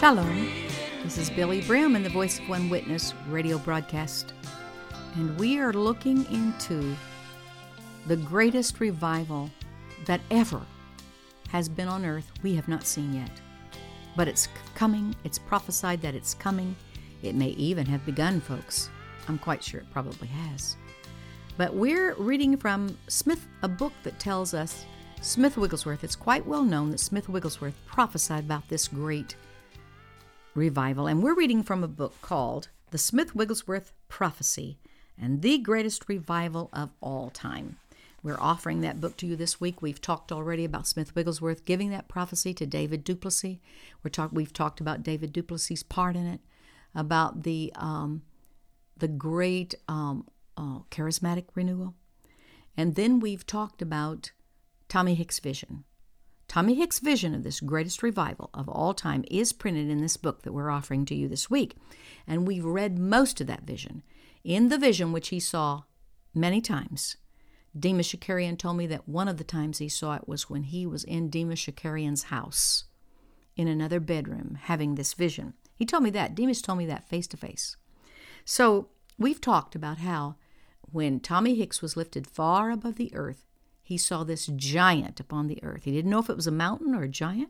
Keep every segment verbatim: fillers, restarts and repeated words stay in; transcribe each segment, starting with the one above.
Shalom. This is Billy Brim and the Voice of One Witness radio broadcast. And we are looking into the greatest revival that ever has been on earth we have not seen yet. But it's coming. It's prophesied that it's coming. It may even have begun, folks. I'm quite sure it probably has. But we're reading from Smith, a book that tells us, Smith Wigglesworth, it's quite well known that Smith Wigglesworth prophesied about this great revival. And we're reading from a book called The Smith Wigglesworth Prophecy and the Greatest Revival of All Time. We're offering that book to you this week. We've talked already about Smith Wigglesworth giving that prophecy to David Duplessis. We're talk, we've talked about David Duplessis' part in it, about the um, the great um, uh, charismatic renewal. And then we've talked about Tommy Hicks' vision. Tommy Hicks' vision of this greatest revival of all time is printed in this book that we're offering to you this week. And we've read most of that vision. In the vision, which he saw many times, Demas Shakarian told me that one of the times he saw it was when he was in Demas Shakarian's house, in another bedroom, having this vision. He told me that. Demas told me that face to face. So we've talked about how when Tommy Hicks was lifted far above the earth, he saw this giant upon the earth. He didn't know if it was a mountain or a giant.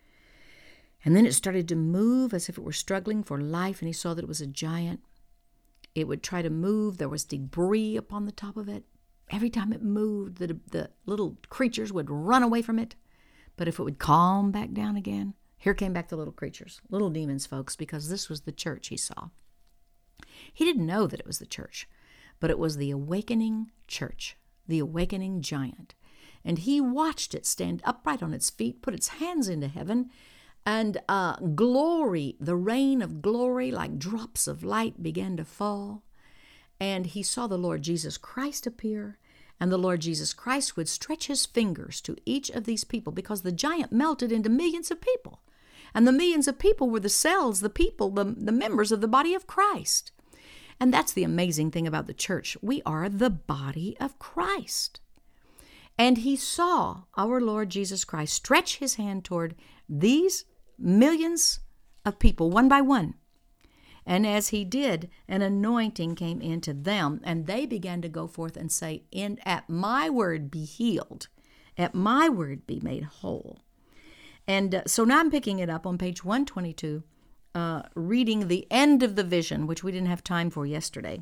And then it started to move as if it were struggling for life, and he saw that it was a giant. It would try to move. There was debris upon the top of it. Every time it moved, the, the little creatures would run away from it. But if it would calm back down again, here came back the little creatures, little demons, folks, because this was the church he saw. He didn't know that it was the church, but it was the awakening church, the awakening giant. And he watched it stand upright on its feet, put its hands into heaven, and uh, glory, the rain of glory, like drops of light, began to fall. And he saw the Lord Jesus Christ appear, and the Lord Jesus Christ would stretch his fingers to each of these people, because the giant melted into millions of people. And the millions of people were the cells, the people, the, the members of the body of Christ. And that's the amazing thing about the church. We are the body of Christ. And he saw our Lord Jesus Christ stretch his hand toward these millions of people, one by one. And as he did, an anointing came into them, and they began to go forth and say, "In at my word be healed, at my word be made whole." And uh, so now I'm picking it up on page one twenty-two, uh, reading the end of the vision, which we didn't have time for yesterday.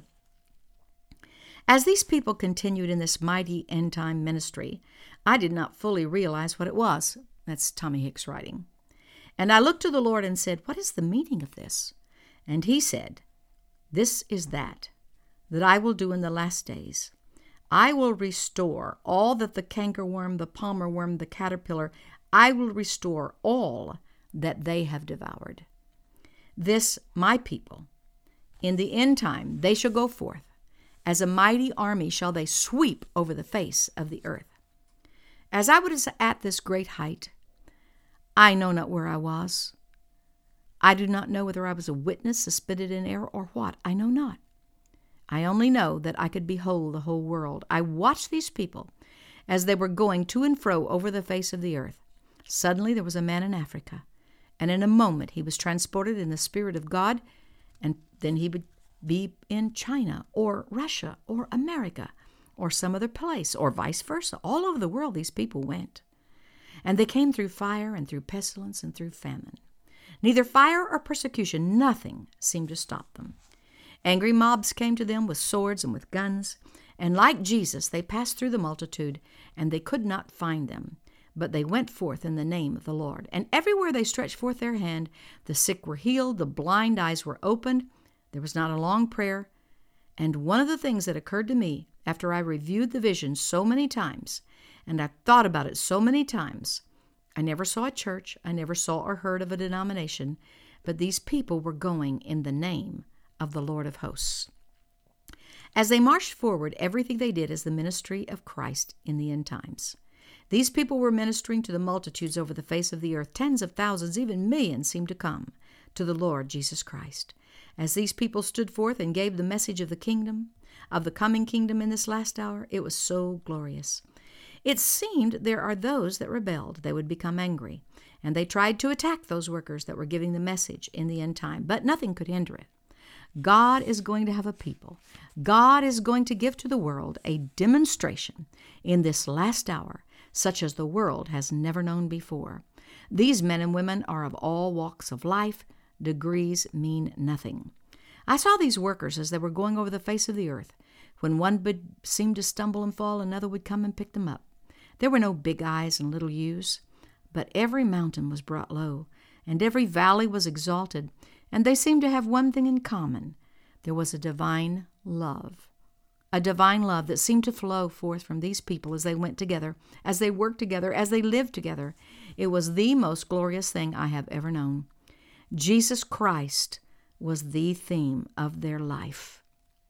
As these people continued in this mighty end-time ministry, I did not fully realize what it was. That's Tommy Hicks writing. And I looked to the Lord and said, "What is the meaning of this?" And he said, "This is that, that I will do in the last days. I will restore all that the cankerworm, the palmer worm, the caterpillar, I will restore all that they have devoured. This, my people, in the end time, they shall go forth. As a mighty army shall they sweep over the face of the earth. As I was at this great height, I know not where I was. I do not know whether I was a witness suspended in air or what. I know not. I only know that I could behold the whole world. I watched these people as they were going to and fro over the face of the earth. Suddenly there was a man in Africa, and in a moment he was transported in the Spirit of God, and then he would be in China or Russia or America or some other place, or vice versa. All over the world these people went. And they came through fire and through pestilence and through famine. Neither fire or persecution, nothing seemed to stop them. Angry mobs came to them with swords and with guns, and like Jesus, they passed through the multitude, and they could not find them. But they went forth in the name of the Lord. And everywhere they stretched forth their hand, the sick were healed, the blind eyes were opened. There was not a long prayer. And one of the things that occurred to me after I reviewed the vision so many times, and I thought about it so many times, I never saw a church, I never saw or heard of a denomination, but these people were going in the name of the Lord of hosts. As they marched forward, everything they did is the ministry of Christ in the end times. These people were ministering to the multitudes over the face of the earth. Tens of thousands, even millions, seemed to come to the Lord Jesus Christ. As these people stood forth and gave the message of the kingdom, of the coming kingdom in this last hour, it was so glorious. It seemed there are those that rebelled. They would become angry, and they tried to attack those workers that were giving the message in the end time, but nothing could hinder it. God is going to have a people. God is going to give to the world a demonstration in this last hour, such as the world has never known before. These men and women are of all walks of life. Degrees mean nothing. I saw these workers as they were going over the face of the earth. When one would seem to stumble and fall, another would come and pick them up. There were no big I's and little U's, but every mountain was brought low, and every valley was exalted, and they seemed to have one thing in common. There was a divine love. A divine love that seemed to flow forth from these people as they went together, as they worked together, as they lived together. It was the most glorious thing I have ever known. Jesus Christ was the theme of their life.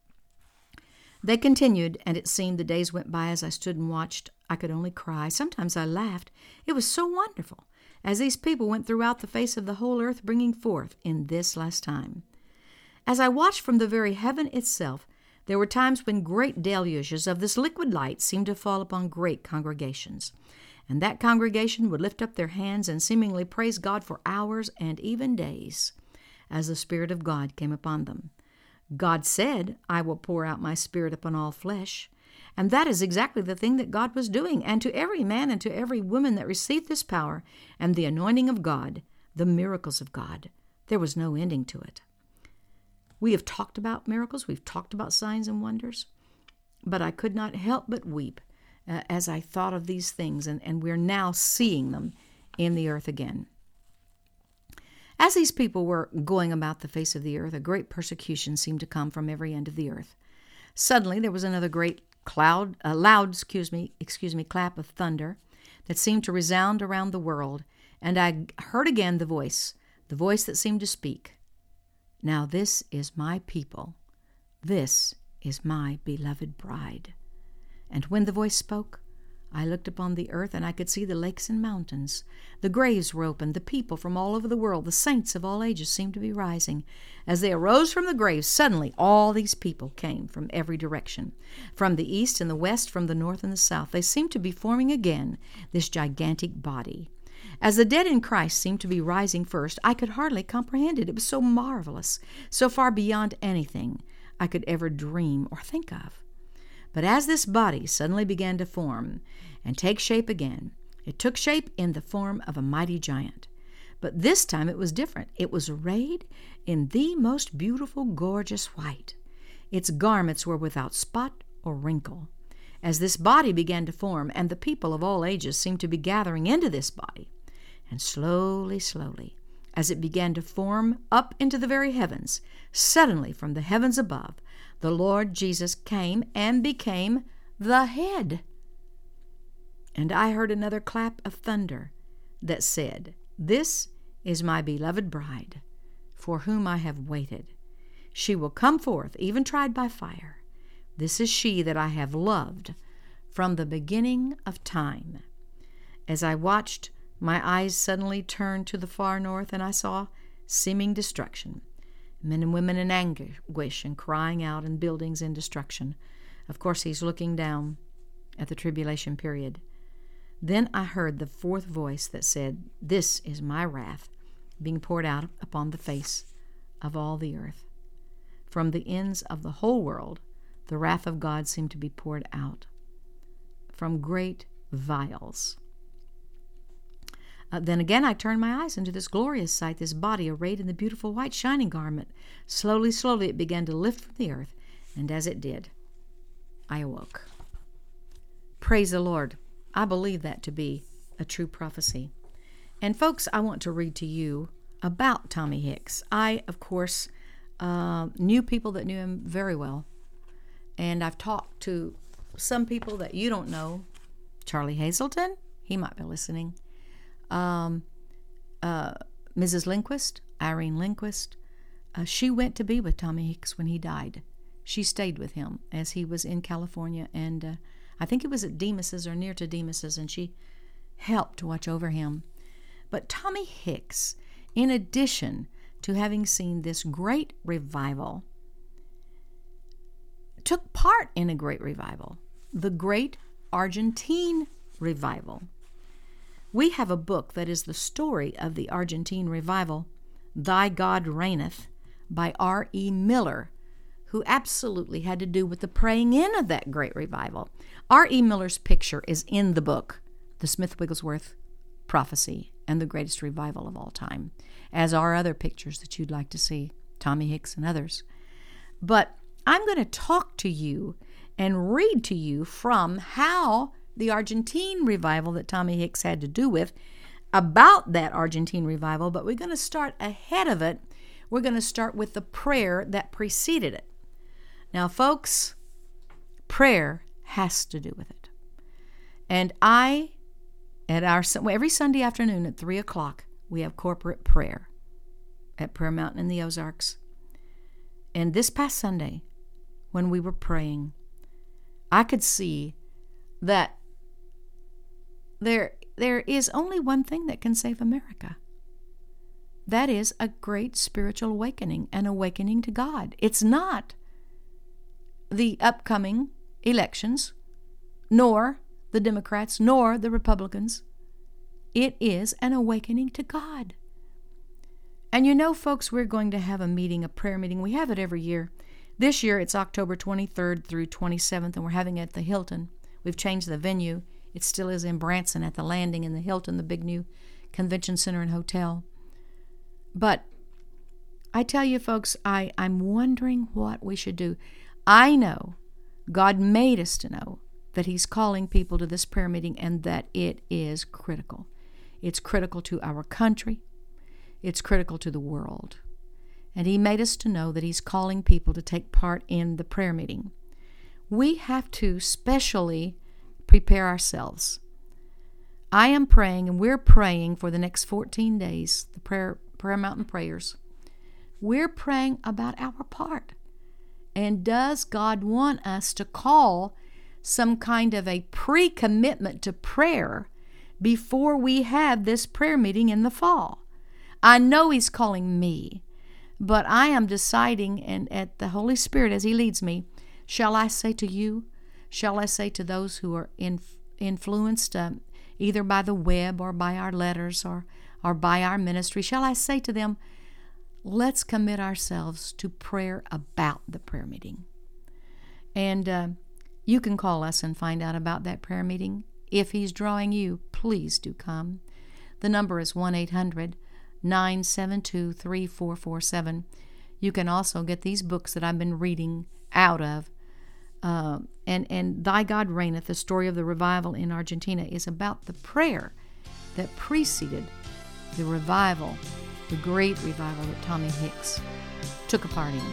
They continued, and it seemed the days went by as I stood and watched. I could only cry. Sometimes I laughed. It was so wonderful, as these people went throughout the face of the whole earth, bringing forth in this last time. As I watched from the very heaven itself, there were times when great deluges of this liquid light seemed to fall upon great congregations, and that congregation would lift up their hands and seemingly praise God for hours and even days, as the Spirit of God came upon them. God said, "I will pour out my Spirit upon all flesh." And that is exactly the thing that God was doing. And to every man and to every woman that received this power and the anointing of God, the miracles of God, there was no ending to it. We have talked about miracles. We've talked about signs and wonders. But I could not help but weep uh, as I thought of these things, and, and we're now seeing them in the earth again. As these people were going about the face of the earth, a great persecution seemed to come from every end of the earth. Suddenly there was another great cloud, a loud, excuse me, excuse me, clap of thunder that seemed to resound around the world, and I heard again the voice, the voice that seemed to speak. "Now this is my people. This is my beloved bride." And when the voice spoke, I looked upon the earth, and I could see the lakes and mountains. The graves were opened. The people from all over the world, the saints of all ages, seemed to be rising. As they arose from the graves, suddenly all these people came from every direction. From the east and the west, from the north and the south. They seemed to be forming again this gigantic body. As the dead in Christ seemed to be rising first, I could hardly comprehend it. It was so marvelous, so far beyond anything I could ever dream or think of. But as this body suddenly began to form and take shape again, it took shape in the form of a mighty giant. But this time it was different. It was arrayed in the most beautiful, gorgeous white. Its garments were without spot or wrinkle. As this body began to form, and the people of all ages seemed to be gathering into this body, and slowly, slowly, as it began to form up into the very heavens, suddenly from the heavens above, the Lord Jesus came and became the head. And I heard another clap of thunder that said, "This is my beloved bride, for whom I have waited. She will come forth, even tried by fire. This is she that I have loved from the beginning of time." As I watched, my eyes suddenly turned to the far north, and I saw seeming destruction. Men and women in anguish and crying out, and buildings in destruction. Of course, he's looking down at the tribulation period. Then I heard the fourth voice that said, "This is my wrath being poured out upon the face of all the earth." From the ends of the whole world, the wrath of God seemed to be poured out from great vials. Uh, then again I turned my eyes into this glorious sight, this body arrayed in the beautiful white shining garment. Slowly, slowly it began to lift from the earth, and as it did, I awoke. Praise the Lord. I believe that to be a true prophecy. And folks, I want to read to you about Tommy Hicks. I, of course, uh, knew people that knew him very well, and I've talked to some people that you don't know. Charlie Hazelton, he might be listening. Um, uh, Missus Lindquist, Irene Lindquist, uh, she went to be with Tommy Hicks when he died. She stayed with him as he was in California, and uh, I think it was at Demas's or near to Demas's, and she helped to watch over him. But Tommy Hicks, in addition to having seen this great revival, took part in a great revival, the Great Argentine Revival. We have a book that is the story of the Argentine revival, Thy God Reigneth, by R E Miller, who absolutely had to do with the praying in of that great revival. R E Miller's picture is in the book, The Smith Wigglesworth Prophecy and the Greatest Revival of All Time, as are other pictures that you'd like to see, Tommy Hicks and others. But I'm going to talk to you and read to you from how the Argentine revival that Tommy Hicks had to do with, about that Argentine revival, but we're going to start ahead of it. We're going to start with the prayer that preceded it. Now, folks, prayer has to do with it. And I, at our every Sunday afternoon at three o'clock, we have corporate prayer at Prayer Mountain in the Ozarks. And this past Sunday, when we were praying, I could see that there there is only one thing that can save America. That is a great spiritual awakening, an awakening to God. It's not the upcoming elections, nor the Democrats, nor the Republicans. It is an awakening to God. And you know, folks, we're going to have a meeting, a prayer meeting. We have it every year. This year, it's October twenty-third through twenty-seventh, and we're having it at the Hilton. We've changed the venue. It still is in Branson at the Landing in the Hilton, the big new convention center and hotel. But I tell you, folks, I, I'm wondering what we should do. I know God made us to know that He's calling people to this prayer meeting and that it is critical. It's critical to our country. It's critical to the world. And He made us to know that He's calling people to take part in the prayer meeting. We have to specially prepare ourselves. I am praying, and we're praying for the next fourteen days, the prayer, Prayer Mountain prayers. We're praying about our part. And does God want us to call some kind of a pre-commitment to prayer before we have this prayer meeting in the fall? I know He's calling me, but I am deciding, and at the Holy Spirit as He leads me, shall I say to you, shall I say to those who are in, influenced uh, either by the web or by our letters or, or by our ministry, shall I say to them, let's commit ourselves to prayer about the prayer meeting? And uh, you can call us and find out about that prayer meeting. If He's drawing you, please do come. The number is one eight hundred nine seven two three four four seven. You can also get these books that I've been reading out of. Uh, and, and Thy God Reigneth, the story of the revival in Argentina, is about the prayer that preceded the revival, the great revival that Tommy Hicks took a part in.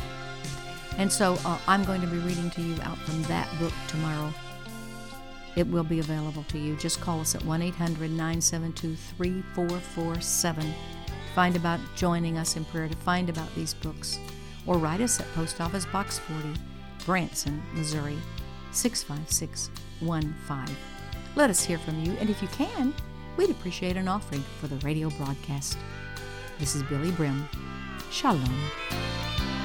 And so uh, I'm going to be reading to you out from that book tomorrow. It will be available to you. Just call us at one eight hundred nine seven two three four four seven. Find about joining us in prayer, to find about these books. Or write us at Post Office Box forty, Branson, Missouri, six five six one five. Let us hear from you, and if you can, we'd appreciate an offering for the radio broadcast. This is Billy Brim. Shalom.